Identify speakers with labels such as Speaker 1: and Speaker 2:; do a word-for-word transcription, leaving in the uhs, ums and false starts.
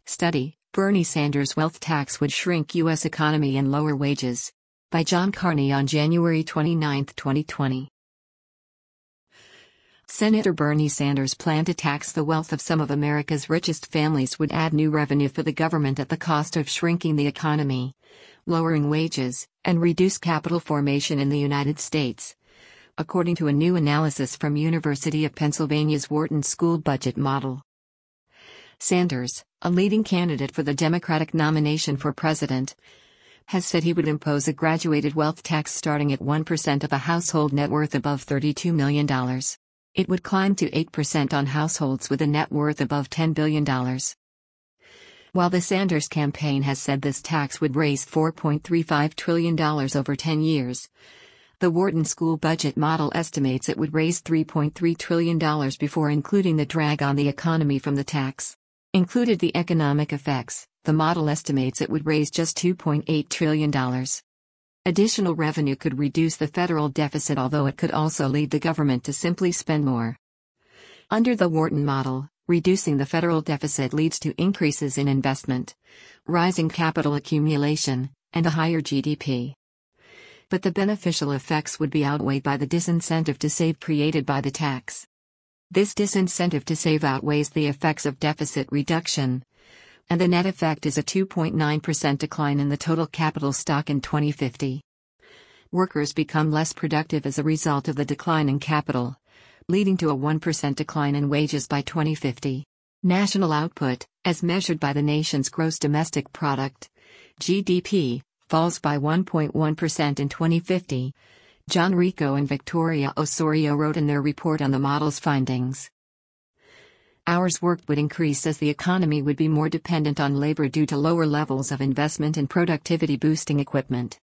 Speaker 1: Study: Bernie Sanders' wealth tax would shrink U S economy and lower wages. By John Carney on January twenty-ninth, twenty twenty. Senator Bernie Sanders' plan to tax the wealth of some of America's richest families would add new revenue for the government at the cost of shrinking the economy, lowering wages, and reduce capital formation in the United States, according to a new analysis from University of Pennsylvania's Wharton School budget model. Sanders, a leading candidate for the Democratic nomination for president, has said he would impose a graduated wealth tax starting at one percent of a household net worth above thirty-two million dollars. It would climb to eight percent on households with a net worth above ten billion dollars. While the Sanders campaign has said this tax would raise four point three five trillion dollars over ten years, the Wharton School budget model estimates it would raise three point three trillion dollars before including the drag on the economy from the tax. Included the economic effects, the model estimates it would raise just two point eight trillion dollars. Additional revenue could reduce the federal deficit, although it could also lead the government to simply spend more. Under the Wharton model, reducing the federal deficit leads to increases in investment, rising capital accumulation, and a higher G D P. But the beneficial effects would be outweighed by the disincentive to save created by the tax. This disincentive to save outweighs the effects of deficit reduction, and the net effect is a two point nine percent decline in the total capital stock in twenty fifty. Workers become less productive as a result of the decline in capital, leading to a one percent decline in wages by twenty fifty. National output, as measured by the nation's gross domestic product, G D P, falls by one point one percent in twenty fifty, John Rico and Victoria Osorio wrote in their report on the model's findings. Hours worked would increase as the economy would be more dependent on labor due to lower levels of investment in productivity-boosting equipment.